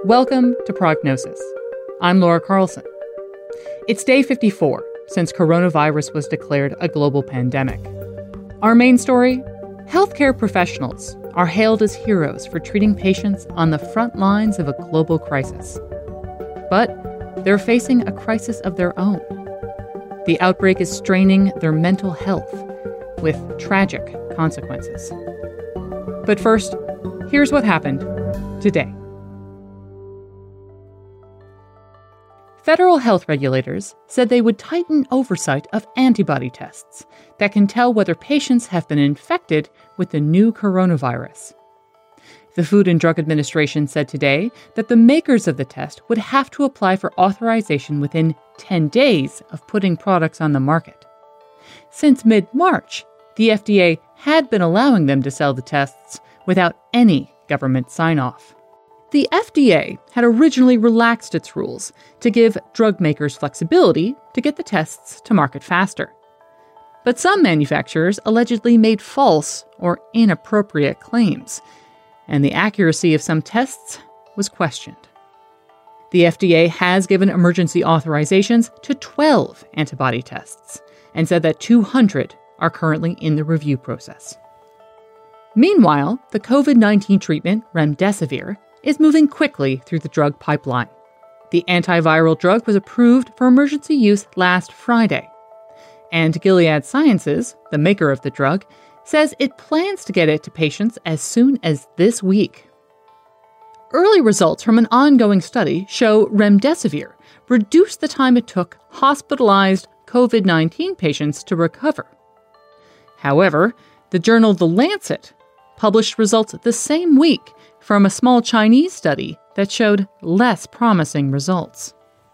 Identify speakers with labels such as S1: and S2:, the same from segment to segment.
S1: Welcome to Prognosis. I'm Laura Carlson. It's day 54 since coronavirus was declared a global pandemic. Our main story? Healthcare professionals are hailed as heroes for treating patients on the front lines of a global crisis. But they're facing a crisis of their own. The outbreak is straining their mental health with tragic consequences. But first, here's what happened today. Federal health regulators said they would tighten oversight of antibody tests that can tell whether patients have been infected with the new coronavirus. The Food and Drug Administration said today that the makers of the test would have to apply for authorization within 10 days of putting products on the market. Since mid-March, the FDA had been allowing them to sell the tests without any government sign-off. The FDA had originally relaxed its rules to give drug makers flexibility to get the tests to market faster. But some manufacturers allegedly made false or inappropriate claims, and the accuracy of some tests was questioned. The FDA has given emergency authorizations to 12 antibody tests and said that 200 are currently in the review process. Meanwhile, the COVID-19 treatment, remdesivir, is moving quickly through the drug pipeline. The antiviral drug was approved for emergency use last Friday. And Gilead Sciences, the maker of the drug, says it plans to get it to patients as soon as this week. Early results from an ongoing study show remdesivir reduced the time it took hospitalized COVID-19 patients to recover. However, the journal The Lancet published results the same week from a small Chinese study that showed less promising results.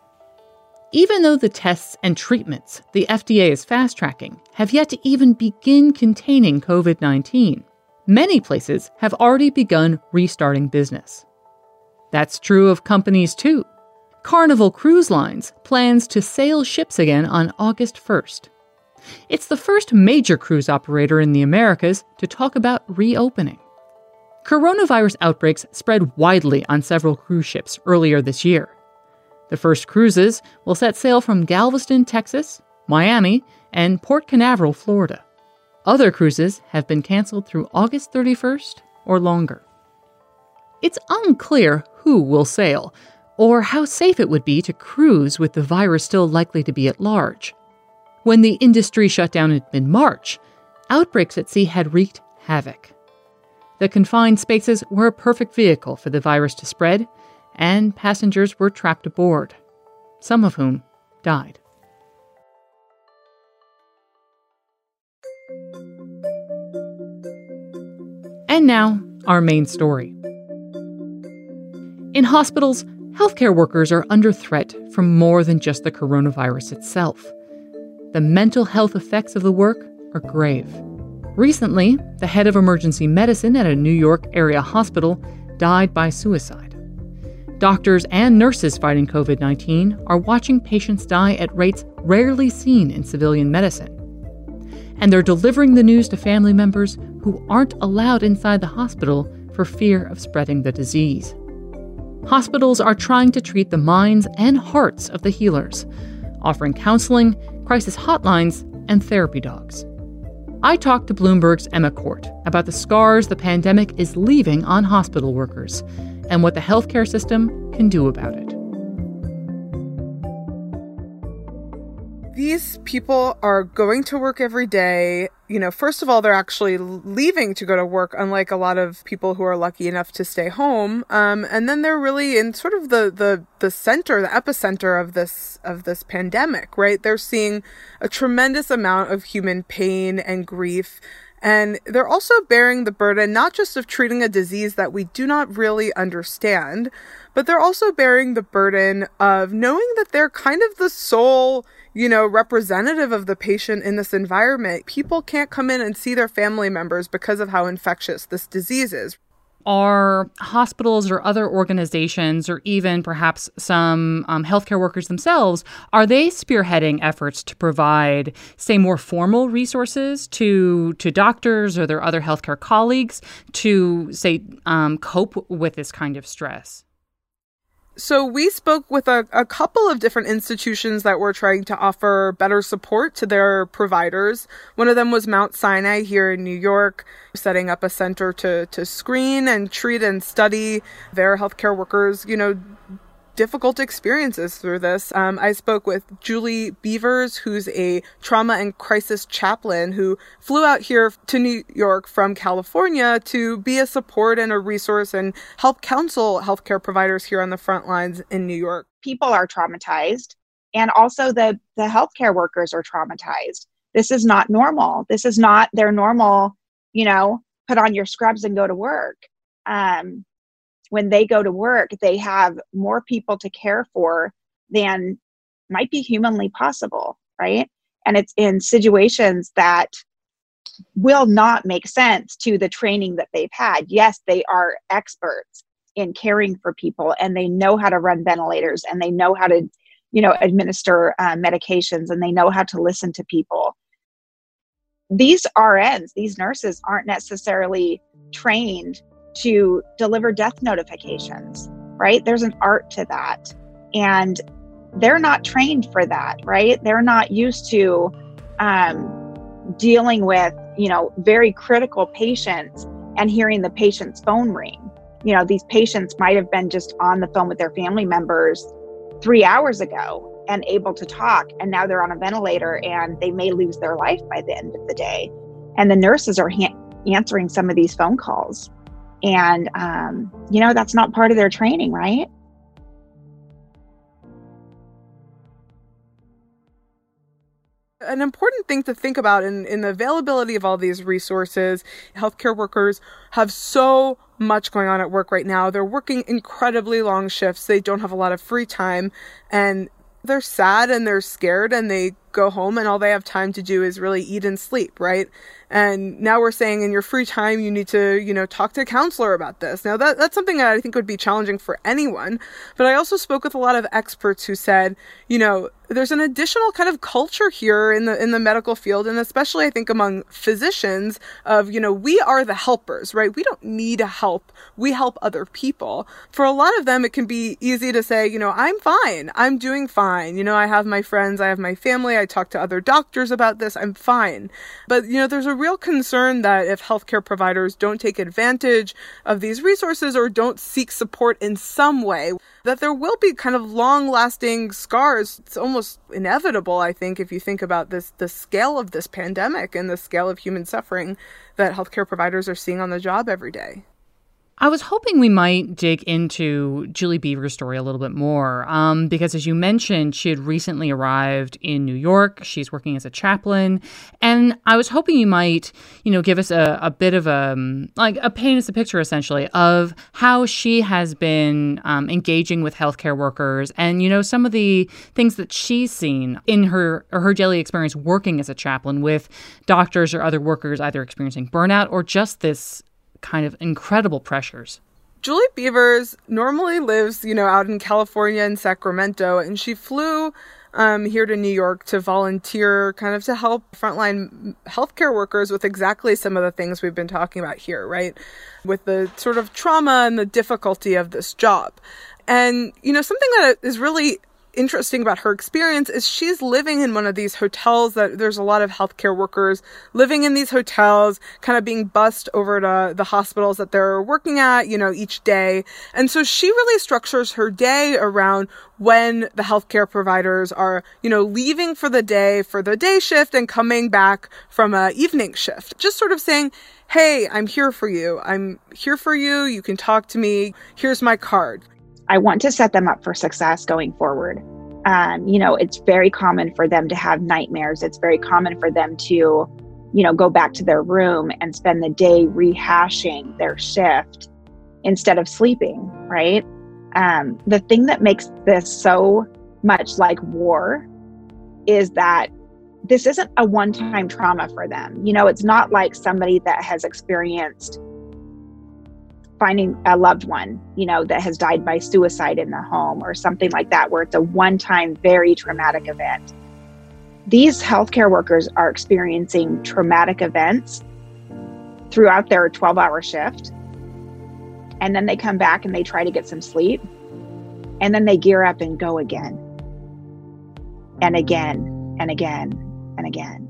S1: Even though the tests and treatments the FDA is fast-tracking have yet to even begin containing COVID-19, many places have already begun restarting business. That's true of companies too. Carnival Cruise Lines plans to sail ships again on August 1st. It's the first major cruise operator in the Americas to talk about reopening. Coronavirus outbreaks spread widely on several cruise ships earlier this year. The first cruises will set sail from Galveston, Texas, Miami, and Port Canaveral, Florida. Other cruises have been canceled through August 31st or longer. It's unclear who will sail, or how safe it would be to cruise with the virus still likely to be at large. When the industry shut down in mid-March, outbreaks at sea had wreaked havoc. The confined spaces were a perfect vehicle for the virus to spread, and passengers were trapped aboard, some of whom died. And now, our main story. In hospitals, healthcare workers are under threat from more than just the coronavirus itself. The mental health effects of the work are grave. Recently, the head of emergency medicine at a New York area hospital died by suicide. Doctors and nurses fighting COVID-19 are watching patients die at rates rarely seen in civilian medicine. And they're delivering the news to family members who aren't allowed inside the hospital for fear of spreading the disease. Hospitals are trying to treat the minds and hearts of the healers, offering counseling, crisis hotlines, and therapy dogs. I talked to Bloomberg's Emma Court about the scars the pandemic is leaving on hospital workers and what the healthcare system can do about it.
S2: These people are going to work every day. First of all, they're actually leaving to go to work, unlike a lot of people who are lucky enough to stay home. And then they're really in sort of the center, the epicenter of this pandemic, right? They're seeing a tremendous amount of human pain and grief. And they're also bearing the burden, not just of treating a disease that we do not really understand, but they're also bearing the burden of knowing that they're kind of the sole, representative of the patient in this environment. People can't come in and see their family members because of how infectious this disease is.
S1: Are hospitals or other organizations, or even perhaps some healthcare workers themselves, are they spearheading efforts to provide, say, more formal resources to doctors or their other healthcare colleagues to, say, cope with this kind of stress?
S2: So we spoke with a couple of different institutions that were trying to offer better support to their providers. One of them was Mount Sinai here in New York, setting up a center to screen and treat and study their healthcare workers, difficult experiences through this. I spoke with Julie Beavers, who's a trauma and crisis chaplain who flew out here to New York from California to be a support and a resource and help counsel healthcare providers here on the front lines in New York.
S3: People are traumatized, and also the healthcare workers are traumatized. This is not normal. This is not their normal, put on your scrubs and go to work. When they go to work, they have more people to care for than might be humanly possible, right? And it's in situations that will not make sense to the training that they've had. Yes, they are experts in caring for people, and they know how to run ventilators, and they know how to, administer medications, and they know how to listen to people. These RNs, these nurses, aren't necessarily trained to deliver death notifications, right? There's an art to that. And they're not trained for that, right? They're not used to dealing with, very critical patients and hearing the patient's phone ring. These patients might have been just on the phone with their family members 3 hours ago and able to talk. And now they're on a ventilator and they may lose their life by the end of the day. And the nurses are answering some of these phone calls. And, that's not part of their training, right?
S2: An important thing to think about in the availability of all these resources, healthcare workers have so much going on at work right now. They're working incredibly long shifts. They don't have a lot of free time, and they're sad and they're scared, and they go home and all they have time to do is really eat and sleep, right? And now we're saying in your free time, you need to, talk to a counselor about this. Now that's something that I think would be challenging for anyone. But I also spoke with a lot of experts who said, there's an additional kind of culture here in the medical field, and especially I think among physicians of, we are the helpers, right? We don't need help. We help other people. For a lot of them, it can be easy to say, I'm fine. I'm doing fine. I have my friends. I have my family. I talk to other doctors about this. I'm fine. But, there's a real concern that if healthcare providers don't take advantage of these resources or don't seek support in some way, that there will be kind of long-lasting scars. It's almost inevitable, I think, if you think about the scale of this pandemic and the scale of human suffering that healthcare providers are seeing on the job every day.
S1: I was hoping we might dig into Julie Beavers' story a little bit more, because as you mentioned, she had recently arrived in New York. She's working as a chaplain, and I was hoping you might, give us a bit of paint us a picture essentially of how she has been engaging with healthcare workers, and some of the things that she's seen in her daily experience working as a chaplain with doctors or other workers either experiencing burnout or just this kind of incredible pressures.
S2: Julie Beavers normally lives, out in California in Sacramento, and she flew here to New York to volunteer, kind of to help frontline healthcare workers with exactly some of the things we've been talking about here, right? With the sort of trauma and the difficulty of this job. And, something that is really interesting about her experience is she's living in one of these hotels that there's a lot of healthcare workers living in these hotels, kind of being bussed over to the hospitals that they're working at, each day. And so she really structures her day around when the healthcare providers are, leaving for the day shift and coming back from a evening shift. Just sort of saying, hey, I'm here for you. I'm here for you. You can talk to me. Here's my card.
S3: I want to set them up for success going forward. It's very common for them to have nightmares. It's very common for them to, go back to their room and spend the day rehashing their shift instead of sleeping, right? The thing that makes this so much like war is that this isn't a one-time trauma for them. It's not like somebody that has experienced finding a loved one, that has died by suicide in the home or something like that, where it's a one-time, very traumatic event. These healthcare workers are experiencing traumatic events throughout their 12-hour shift. And then they come back and they try to get some sleep. And then they gear up and go again. And again, and again, and again.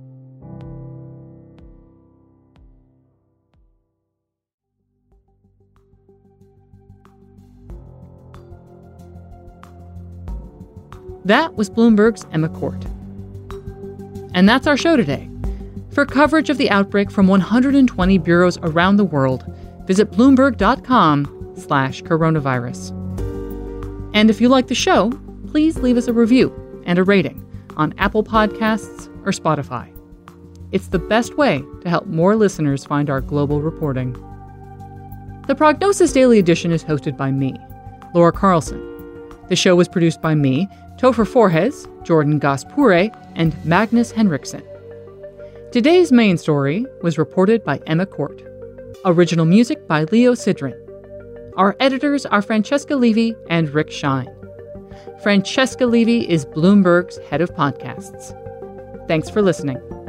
S1: That was Bloomberg's Emma Court. And that's our show today. For coverage of the outbreak from 120 bureaus around the world, visit bloomberg.com/coronavirus. And if you like the show, please leave us a review and a rating on Apple Podcasts or Spotify. It's the best way to help more listeners find our global reporting. The Prognosis Daily Edition is hosted by me, Laura Carlson. The show was produced by me, Topher Forhecz, Jordan Gaspure, and Magnus Henriksen. Today's main story was reported by Emma Court. Original music by Leo Sidran. Our editors are Francesca Levy and Rick Shine. Francesca Levy is Bloomberg's head of podcasts. Thanks for listening.